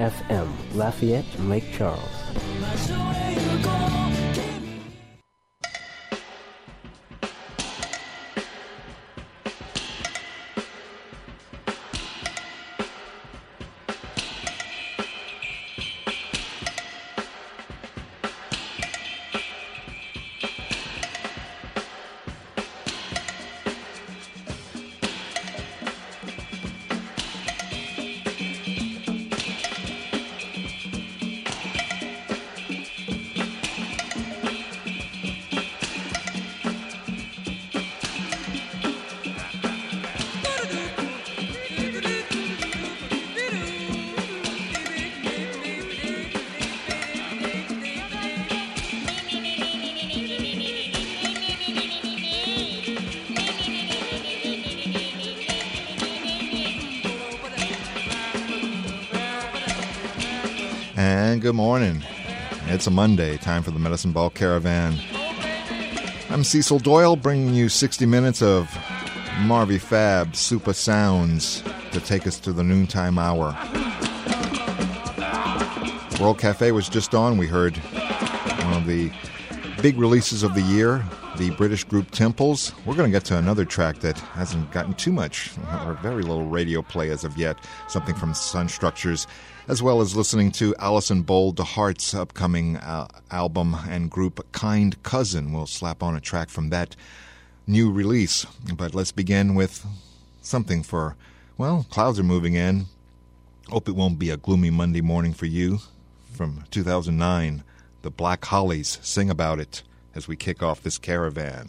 FM, Lafayette, Lake Charles. And good morning. It's a Monday, time for the Medicine Ball Caravan. I'm Cecil Doyle, bringing you 60 minutes of Marvy Fab super sounds to take us to the noontime hour. World Cafe was just on. We heard one of the big releases of the year, the British group Temples. We're going to get to another track that hasn't gotten too much or very little radio play as of yet, something from Sun Structures, as well as listening to Alison Bold de Hart's upcoming album and group Kind Cousin. We'll slap on a track from that new release. But let's begin with something for, well, clouds are moving in. Hope it won't be a gloomy Monday morning for you. From 2009, the Black Hollies, Sing About It, as we kick off this caravan.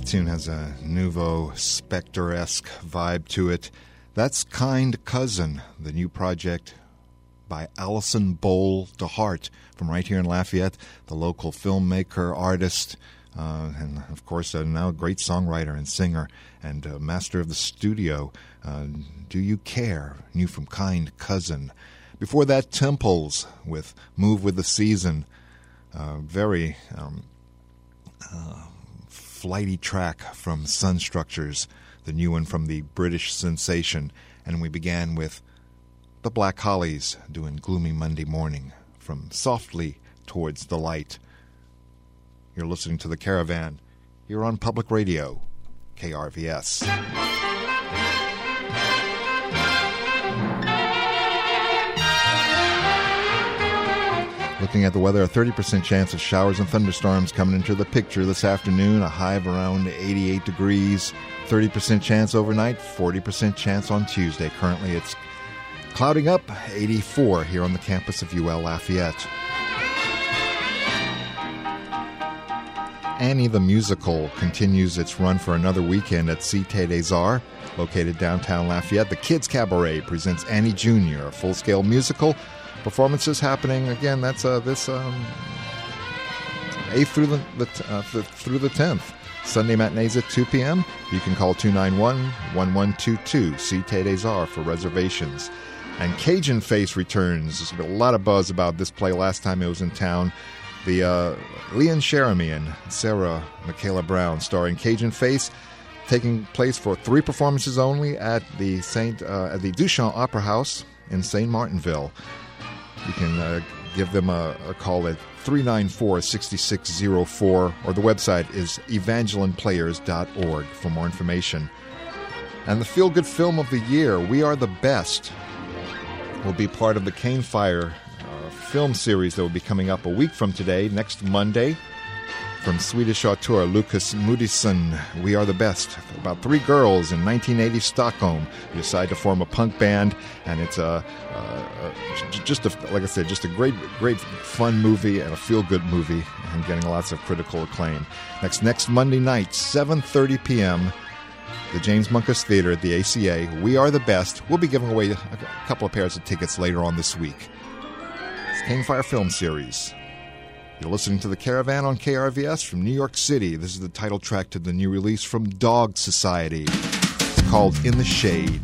That tune has a nouveau Spectre-esque vibe to it. That's Kind Cousin, the new project by Allison Bowl DeHart from right here in Lafayette, the local filmmaker, artist, and of course now a great songwriter and singer and master of the studio. Do You Care? New from Kind Cousin. Before that, Temples with Move With the Season. Very flighty track from Sun Structures, the new one from the British sensation. And we began with the Black Hollies doing Gloomy Monday Morning from Softly Towards the Light. You're listening to The Caravan here on Public Radio, KRVS. Looking at the weather, a 30% chance of showers and thunderstorms coming into the picture this afternoon. A high of around 88 degrees. 30% chance overnight, 40% chance on Tuesday. Currently it's clouding up, 84 here on the campus of UL Lafayette. Annie the Musical continues its run for another weekend at Cité des Arts, located downtown Lafayette. The Kids Cabaret presents Annie Jr., a full-scale musical. Performances happening again. That's this 8th through the 10th. Sunday matinees at 2 p.m. You can call 291-1122 Cité des Arts for reservations. And Cajun Face returns. There's been a lot of buzz about this play last time it was in town. The Leon Cherami and Sarah Michaela Brown starring Cajun Face, taking place for 3 performances only at the Duchamp Opera House in St. Martinville. You can give them a call at 394-6604, or the website is evangelineplayers.org for more information. And the feel-good film of the year, We Are the Best, will be part of the Cane Fire film series that will be coming up a week from today, next Monday. From Swedish auteur Lucas Moodysson, We Are the Best. About 3 girls in 1980 Stockholm who decide to form a punk band, and it's like I said, just a great fun movie and a feel-good movie, and getting lots of critical acclaim. Next Monday night, 7:30 p.m., the James Munkus Theater at the ACA. We Are the Best. We'll be giving away a couple of pairs of tickets later on this week. It's Cane Fire Film Series. You're listening to The Caravan on KRVS from New York City. This is the title track to the new release from Dog Society. It's called In the Shade.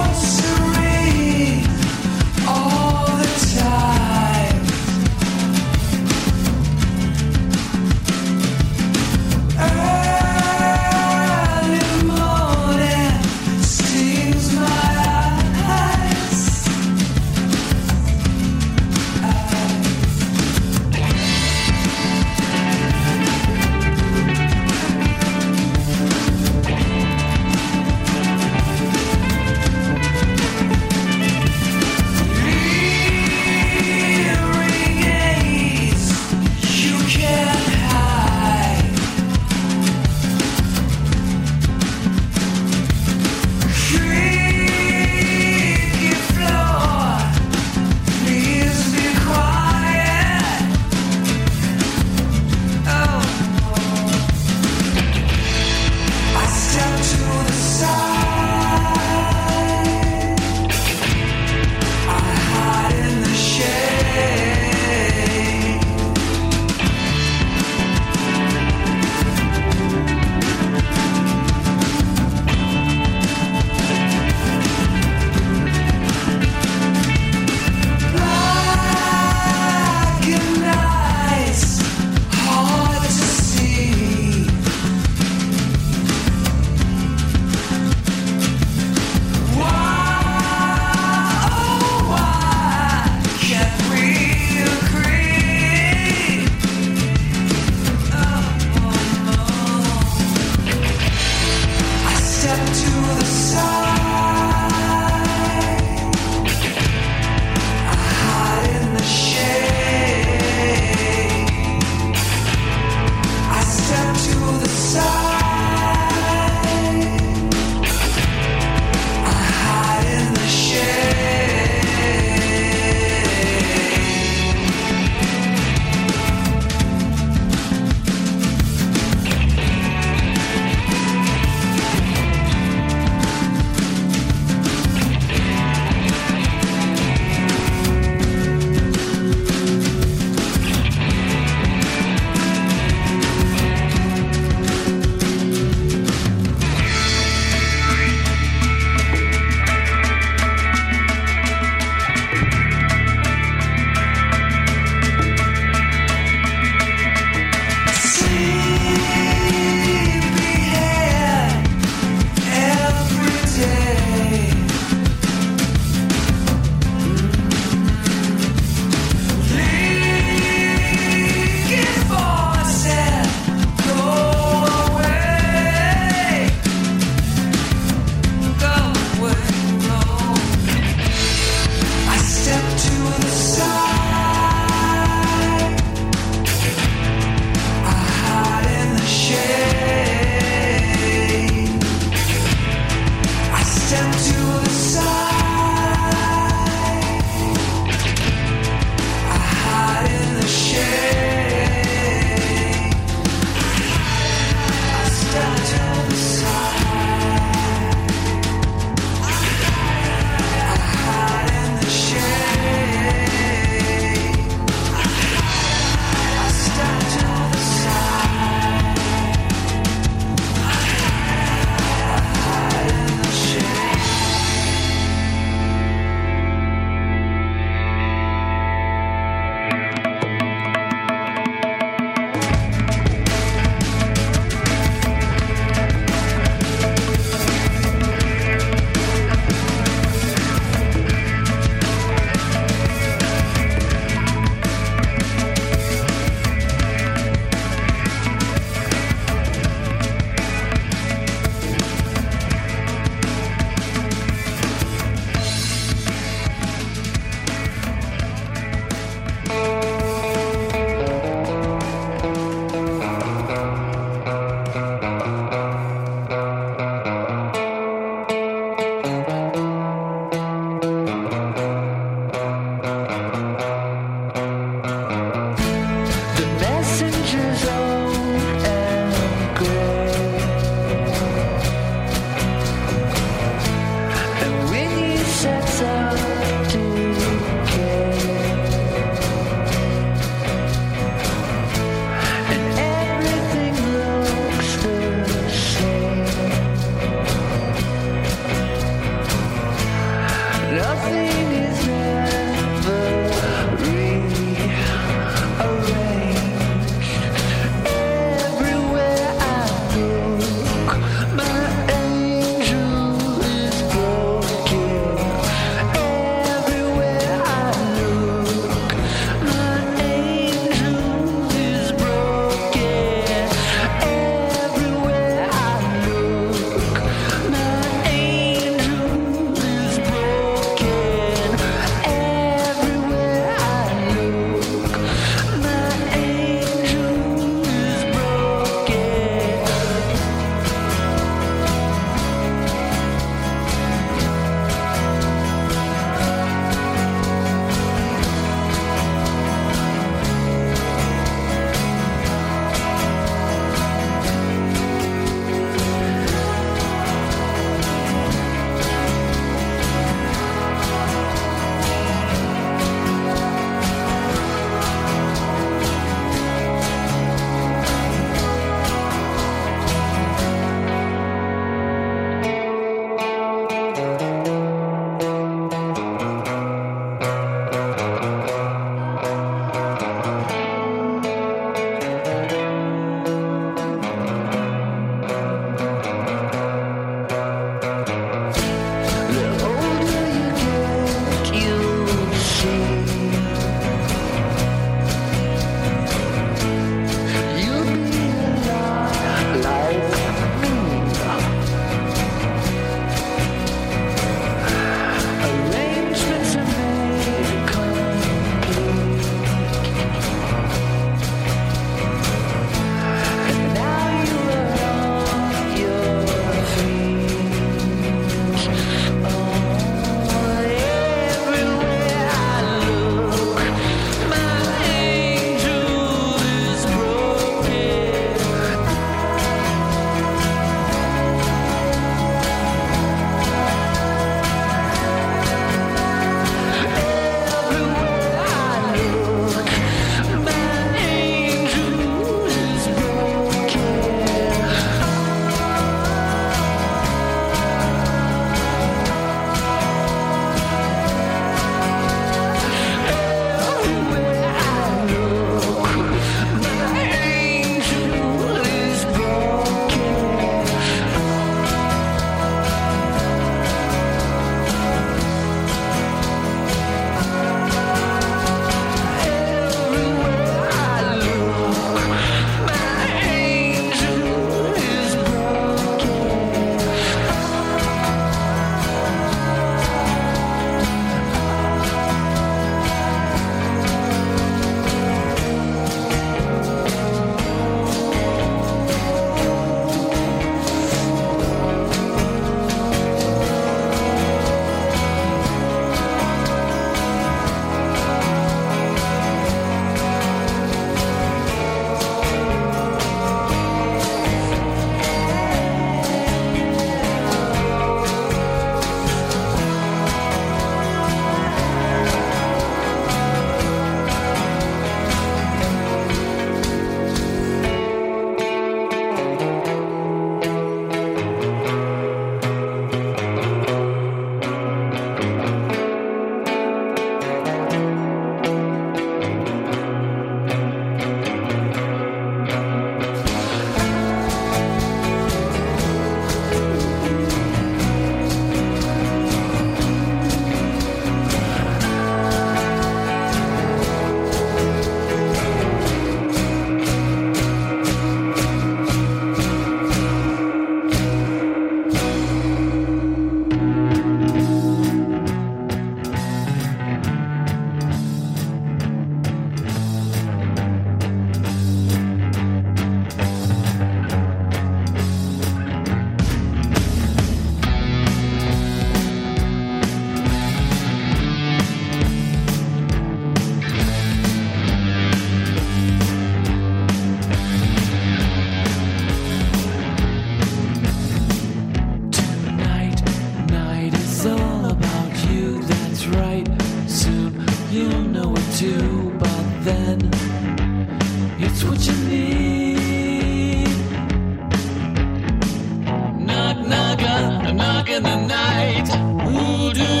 knock in the night. Who do you want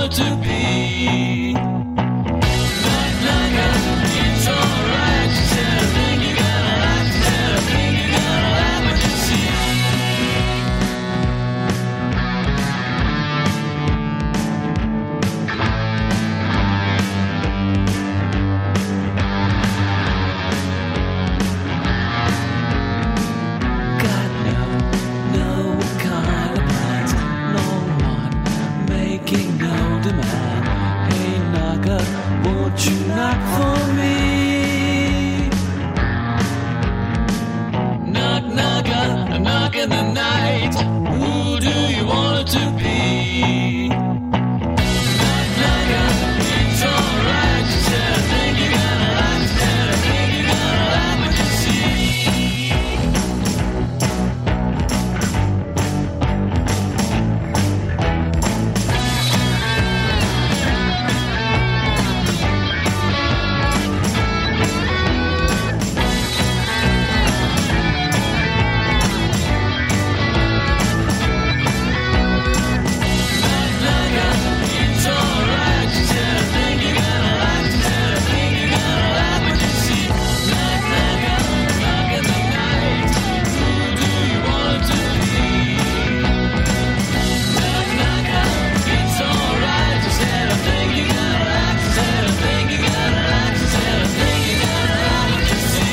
wanted to be. Knock, knock, it's alright. She said, I think you're gonna like. She said, I think you're gonna like what you see. Got no kind of plans, no one making no demand. Hey knocker, won't you knock for me? Knock, knocker, a knock in the night. Who do you want it to be? Knock, knocker, it's alright. She said, I think you're gonna like. She said, I think you're gonna like what you see. It's alright, she said, I think you're gonna like. She said, I think you're gonna like what you see. Knock, knock, knock in the night. Who do you want it to be? Knock, knock, it's alright, she said, I think you're gonna like. She said, I think you're gonna like. She said, I think you're gonna like what you see.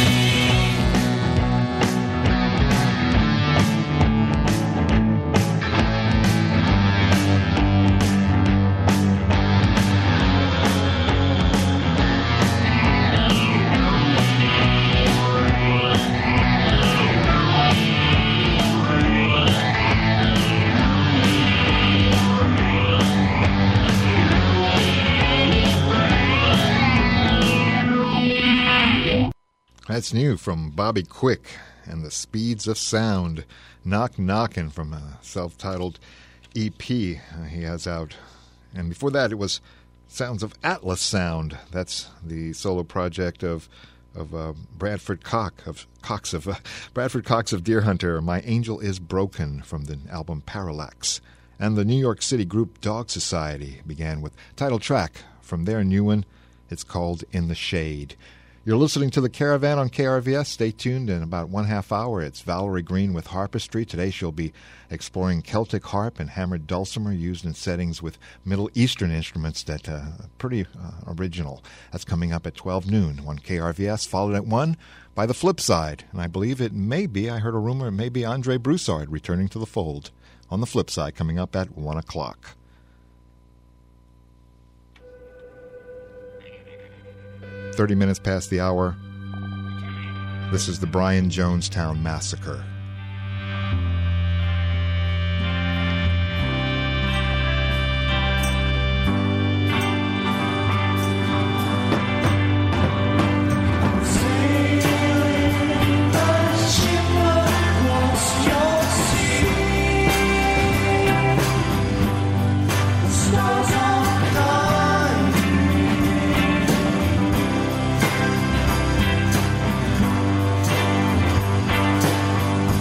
That's new from Bobby Quick and the Speeds of Sound. Knock Knockin' from a self-titled EP he has out. And before that, it was Sounds of Atlas Sound. That's the solo project of Bradford Cox of Deer Hunter. My Angel Is Broken from the album Parallax. And the New York City group Dog Society began with title track from their new one. It's called In the Shade. You're listening to The Caravan on KRVS. Stay tuned. In about 1/2 hour, it's Valerie Green with Harpistry. Today she'll be exploring Celtic harp and hammered dulcimer used in settings with Middle Eastern instruments that are pretty original. That's coming up at 12 noon on KRVS, followed at 1 by The Flip Side. And I believe it may be, I heard a rumor, it may be Andre Broussard returning to the fold on The Flip Side coming up at 1 o'clock. 30 minutes past the hour. This is the Brian Jonestown Massacre. Stars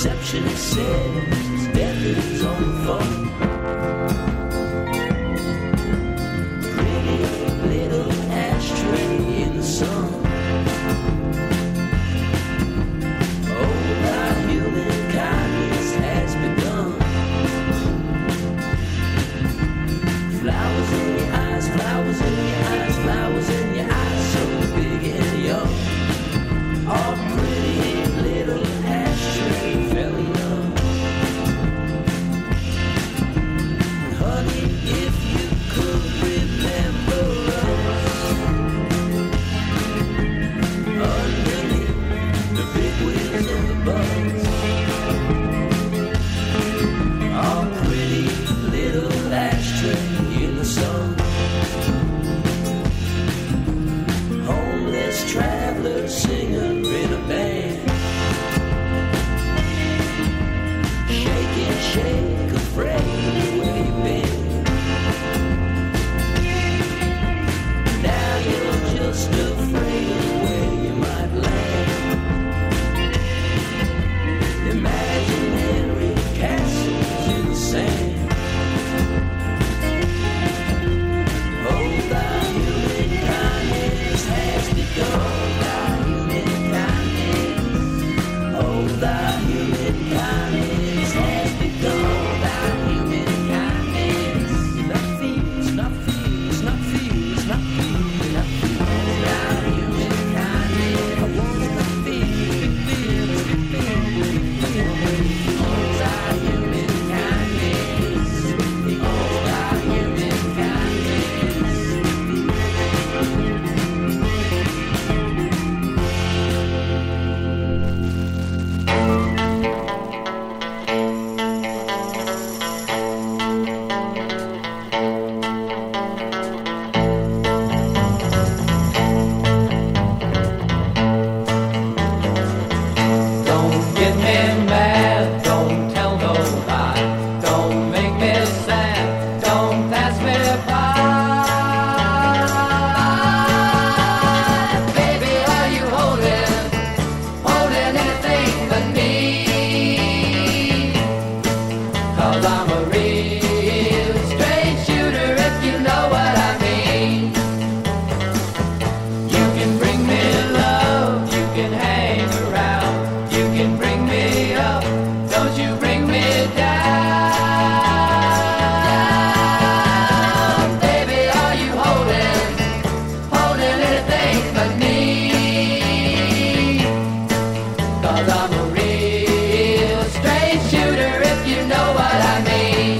receptionist says death is on the phone. Pretty little ashtray in the sun. Oh, our human kindness has begun. Flowers in your eyes, flowers in your eyes, flowers in your eyes, so big and young. Our pretty little ashtray fell in love. Honey, if you could remember us underneath the big wheels of the bus. Our pretty little ashtray in the sun. Homeless traveler, singer in a band. Shake and shake, afraid where you've been. Now you're just afraid where you might land. Imaginary castles in the sand. Oh, thy human kindness has begun. Thy human kindness. Oh, thy human kindness has begun. Thy human kindness. Not fears, not fears, not fears, not fears, not fears. Thy human kindness. I want not fears, big fears, big fears, big fears. Oh, thy human kindness. Oh, thy human kindness. Don't get me mad, don't tell no lie, don't make me sad, don't pass me by. Baby, are you holding anything but me? 'Cause I'm a real straight shooter, if you know what I mean. You can bring me love, you can hang around, you can bring me up, don't you bring me down. Baby, are you holding anything but me? 'Cause I'm a real straight shooter, if you know what I mean.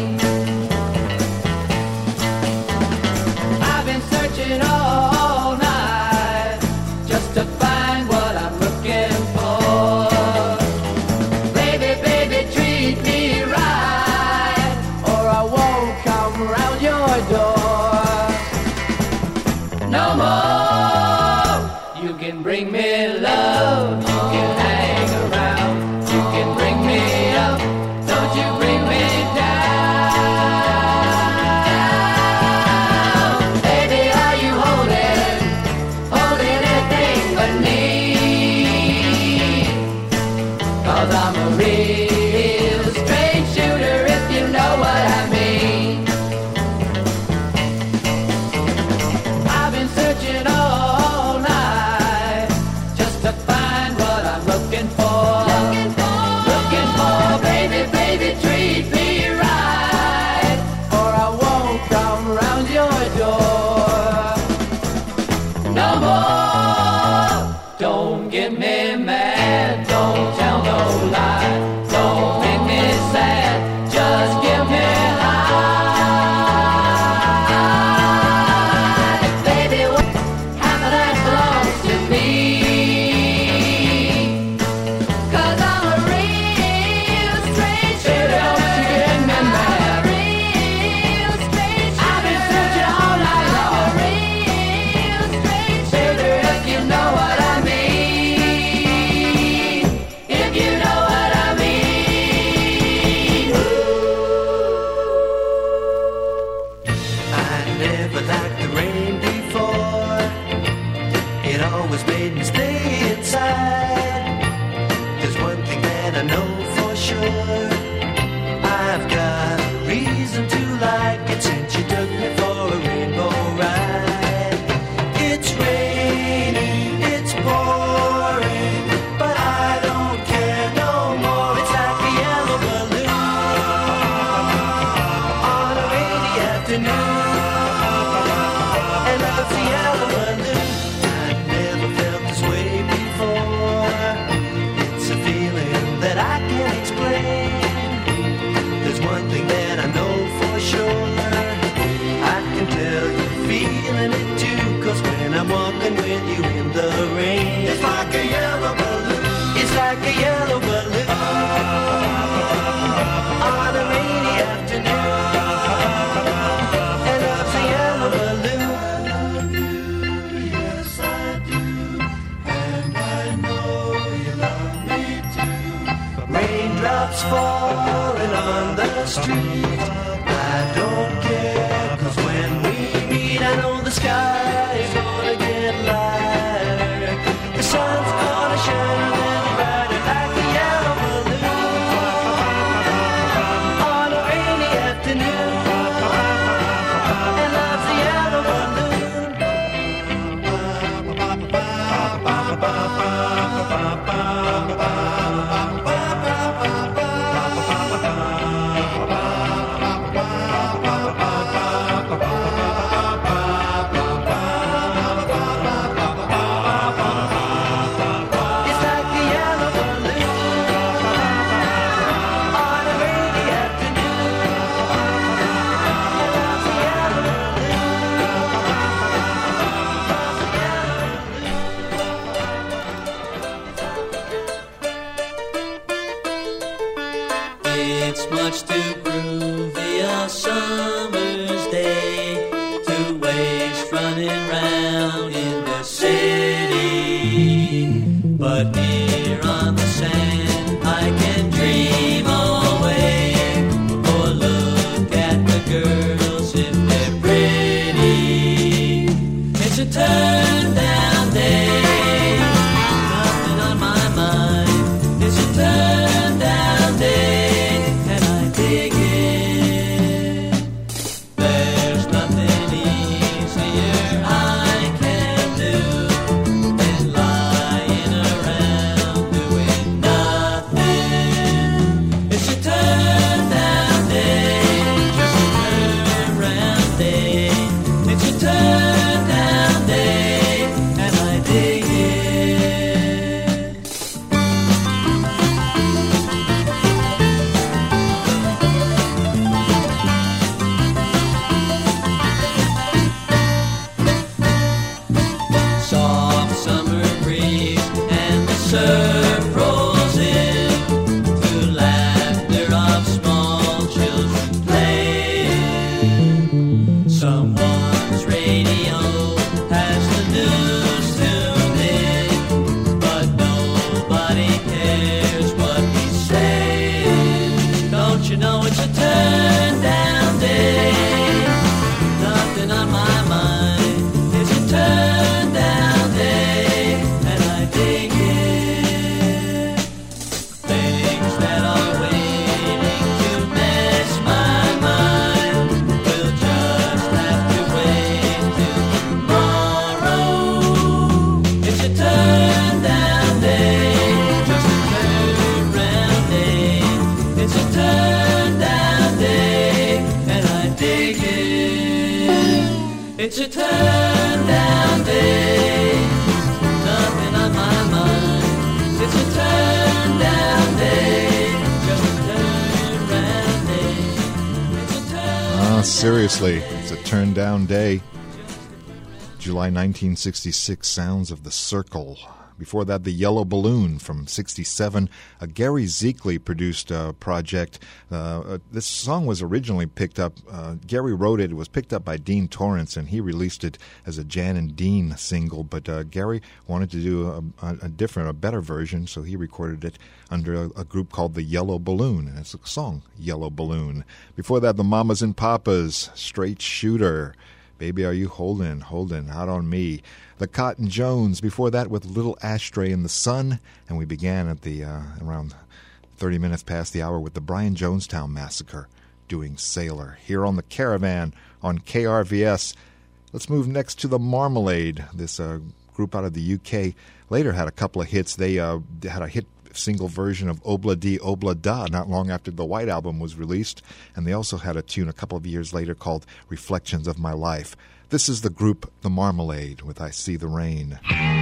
I've been searching all night just to find what I'm looking for. Baby, baby, treat me right, or I won't come round your door. No more. You can bring me love, you can hang around, you can bring me up, don't you bring me down. Baby, are you holding anything but me? 'Cause I'm a real straight shooter, if you know what I mean. I've been searching all night just to find what I'm looking for. Looking for, baby, baby, treat me right, or I won't come round your door. No more. Don't get me mad, don't tell no lie, don't for sure. I've got a reason to like it since you took me for a rainbow ride. It's raining, it's pouring, but I don't care no more. It's like a yellow balloon on a rainy afternoon. And love's a yellow balloon. I've never felt this way before. It's a feeling that I can't explain. There's one thing that I know for sure. I can tell you're feeling it too. 'Cause when I'm walking with you in the rain, it's like a yellow balloon. It's like a yellow balloon on a rainy afternoon. And love's a yellow balloon. Yes, I do. And I know you love me too. Raindrops falling on the street. I don't care, 'cause when we meet, I know the sky is gonna get lighter. The sun's gonna shine a little brighter like a yellow balloon on a rainy afternoon. And love's a yellow It's like a yellow balloon on a rainy afternoon. And love's a yellow It's much too groovy a summer's day to waste running round in the city. But here on the sand I can dream away, or look at the girls if they're pretty. It's a turn down day, nothing on my mind. It's a turn down day, and I dig it. There's nothing easier I can do than lying around doing nothing. It's a turn down day, just a turn round day. It's a turn down day, and I dig it. Soft summer breeze and the surf rolls in to laughter of small children playing. Someone's radio has the news tuned in, but nobody cares what he's saying. Don't you know it's a turn down day? Nothing on my mind. It's a turn down day, and I dig it. Things that are waiting to mess my mind will just have to wait till tomorrow. It's a turn down day, just a turn round day. It's a turn down day, and I dig it. It's a turn down day, nothing on my mind. It's a turn down day, just a turn round day. It's a turn Seriously, it's a turn down day. July 1966, Sounds of the Circle. Before that, The Yellow Balloon from 67, a Gary Zeekley produced project. This song was originally picked up, Gary wrote it, it was picked up by Dean Torrance, and he released it as a Jan and Dean single, but Gary wanted to do a different, a better version, so he recorded it under a group called The Yellow Balloon, and it's a song, Yellow Balloon. Before that, the Mamas and Papas, Straight Shooter, Baby Are You Holdin', Out on Me. The Cotton Jones, before that with Little Ashtray in the Sun, and we began at the around 30 minutes past the hour with the Brian Jonestown Massacre doing Sailor here on the Caravan on KRVS. Let's move next to the Marmalade. This group out of the UK later had a couple of hits. They had a hit single version of Obla Di Obla Da not long after the White Album was released, and they also had a tune a couple of years later called Reflections of My Life. This is the group The Marmalade with I See the Rain.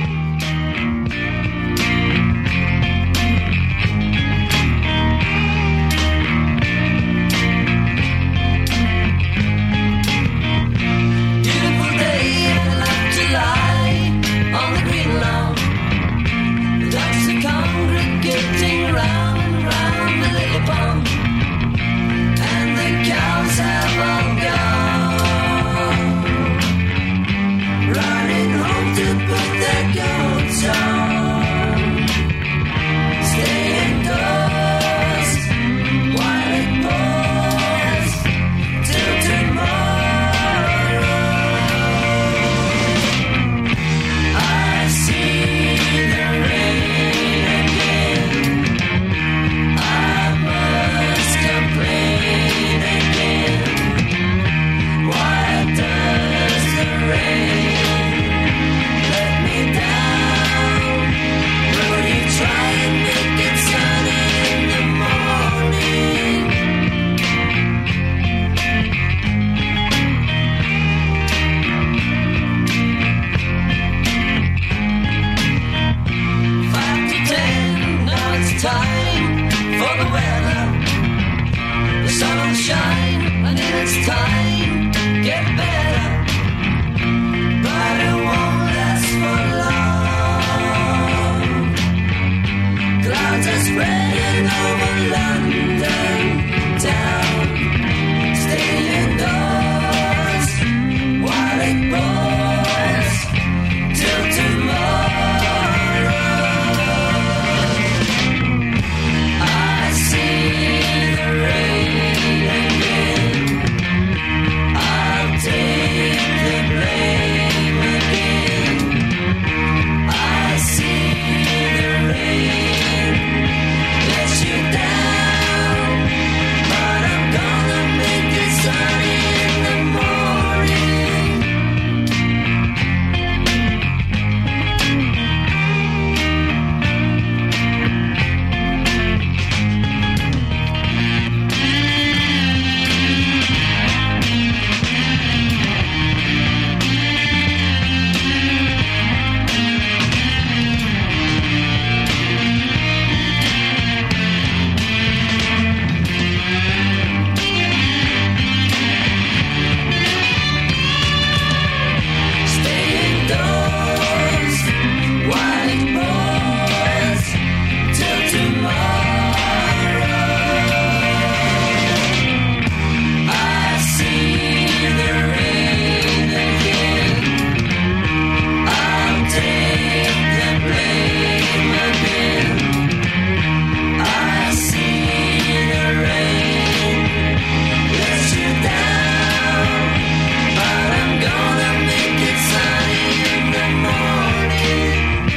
Beautiful day, I love to lie on the green lawn. The ducks are congregating round, round the lily pond, and the cows have all gone, running home to put their coats on. Stay indoors while it pours till tomorrow. I see the rain again. I must complain again. Why does the rain let me down? Will you try and make it sunny in the morning? Five to 10, now it's time for the weather. The sun will shine, and in its time, get better. But it won't last for long. Clouds are spreading over London town. Stay indoors while it pours till tomorrow. I see the rain again. I'll take the blame again. I see the rain let you down, but I'm gonna make it sunny in the morning. Stay indoors while it pours till tomorrow. I see the rain again. I'll take the blame again. I see the rain let you down, but I'm gonna make it sunny in the morning.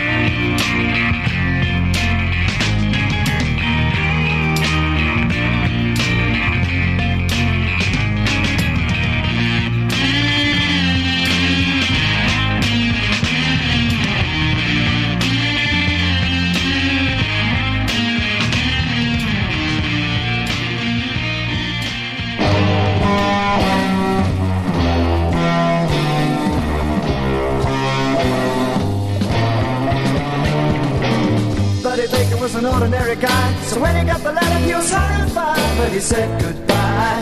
Buddy Baker was an ordinary guy, so when he got the letter he was horrified, but he said goodbye.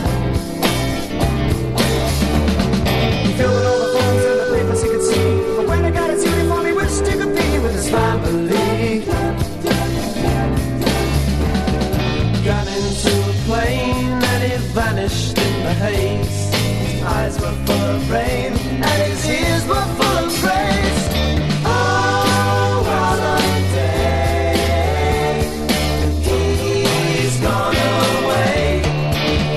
He filled in all the forms and the papers he could see, but when he got his uniform he wished he could be with his family. Got into a plane and he vanished in the haze. His eyes were full of rain and his ears were full of praise. Oh, what a day. He's gone away.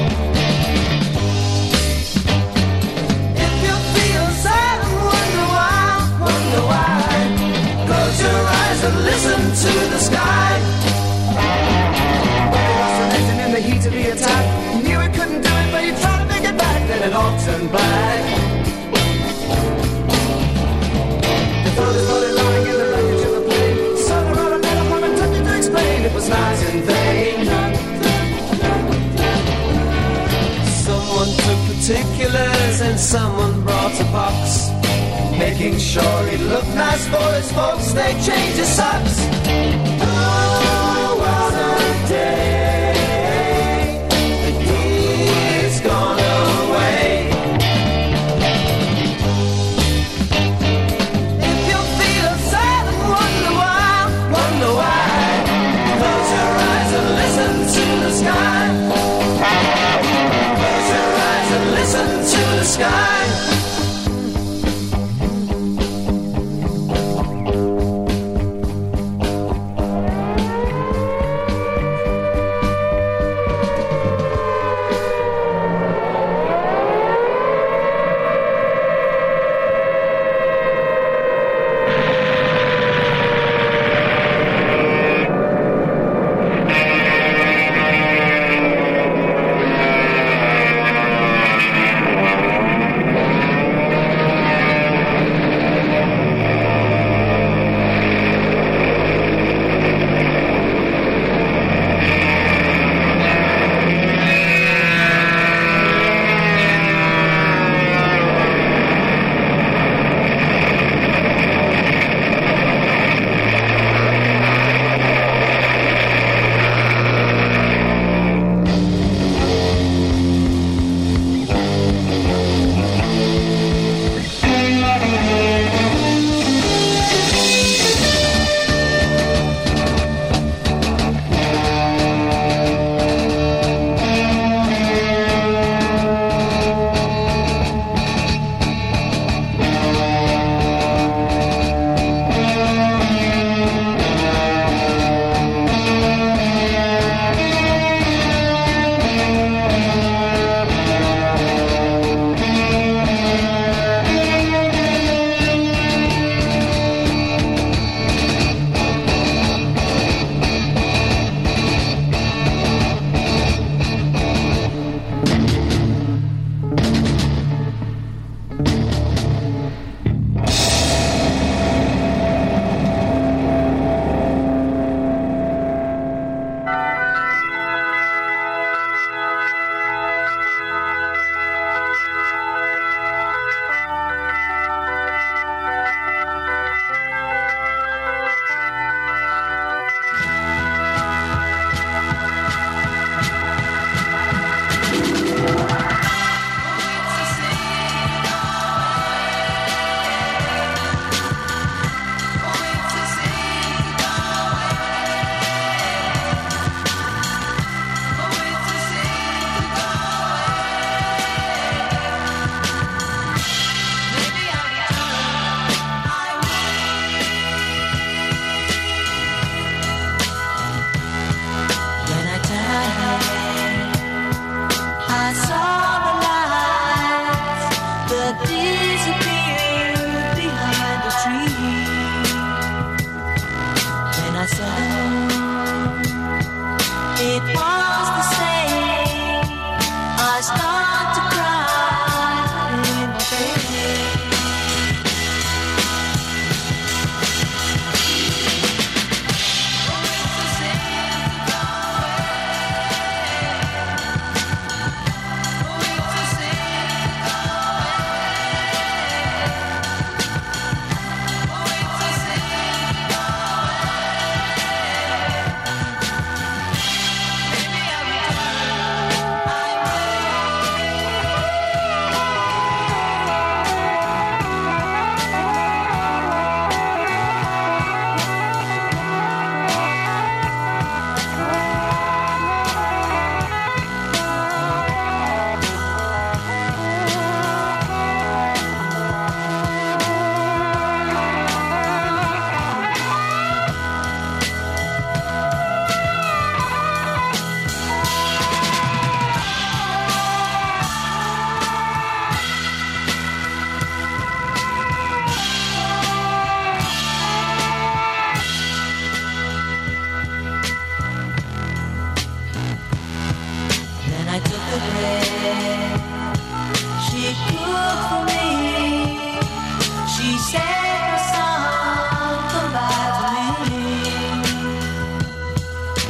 particulars and someone brought a box, making sure he looked nice for his folks. They changed his socks. Oh, what a day. He's gone away. If you feel sad and wonder why, close your eyes and listen to the sky. Close your eyes and listen to the sky.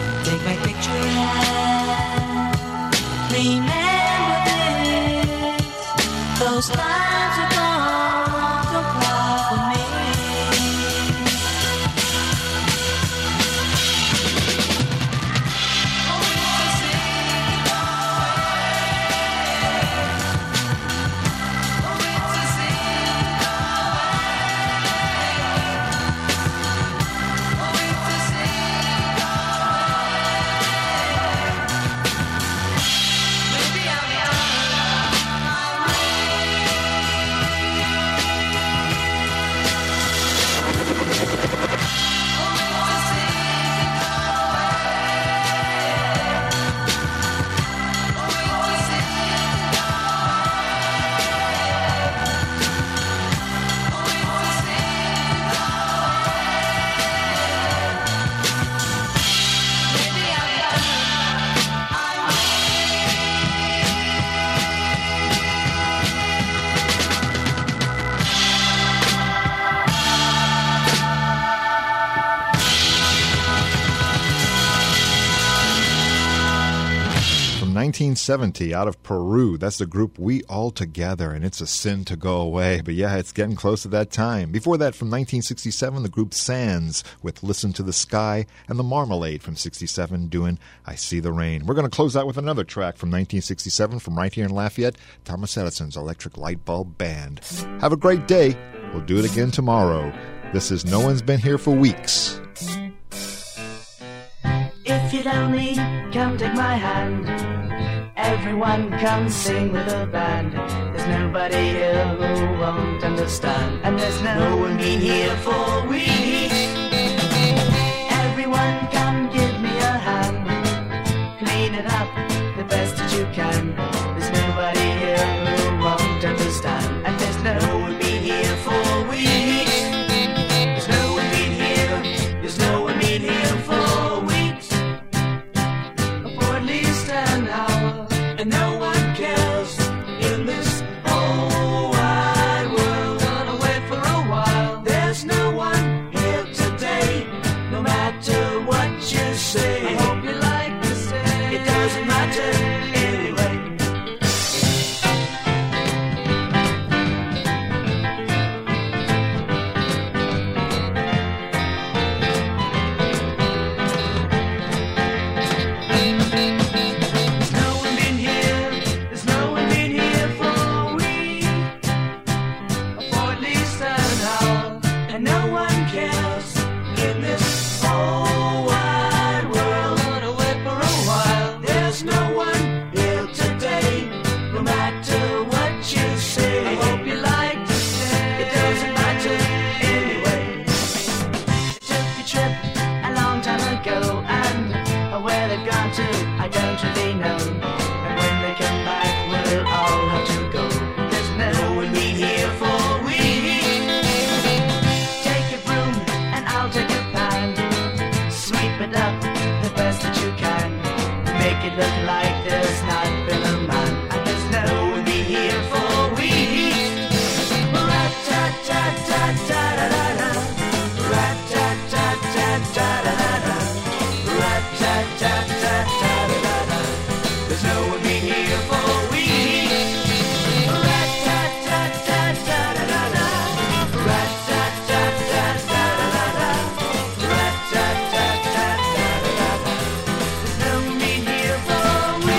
Remember this. those times are gone, don't cry for me. From 1970, out of Peru, that's the group We All Together, and It's a Sin to Go Away. But yeah, it's getting close to that time. Before that, from 1967, the group Sands with Listen to the Sky, and the Marmalade from 67 doing I See the Rain. We're going to close out with another track from 1967 from right here in Lafayette, Thomas Edison's Electric Light Bulb Band. Have a great day. We'll do it again tomorrow. This is No One's Been Here for Weeks. If you'd only come take my hand, everyone come sing with the band. There's nobody here who won't understand, and there's no one been here for weeks. Everyone come give me a hand, clean it up the best that you can. There's nobody here who won't understand, and there's no one been here for weeks. There's no one been here, there's no one been here for weeks. For at least an hour, and no one cares in this whole wide world. Gonna wait for a while. There's no one here today, no matter what you say. I hope you like to say it doesn't matter anyway. There's no one been here, there's no one been here for a week, for at least an hour, and no one cares in this whole wide world. Gonna wait for a while. There's no one here today, no matter what you say. I hope you like to say it doesn't matter anyway. Took a trip a long time ago, and where they've gone to, I don't really know. And when they come back, we'll all have to go. There's no one been here for weeks. Take a broom and I'll take a pan, sweep it up the best that you can, make it look like there's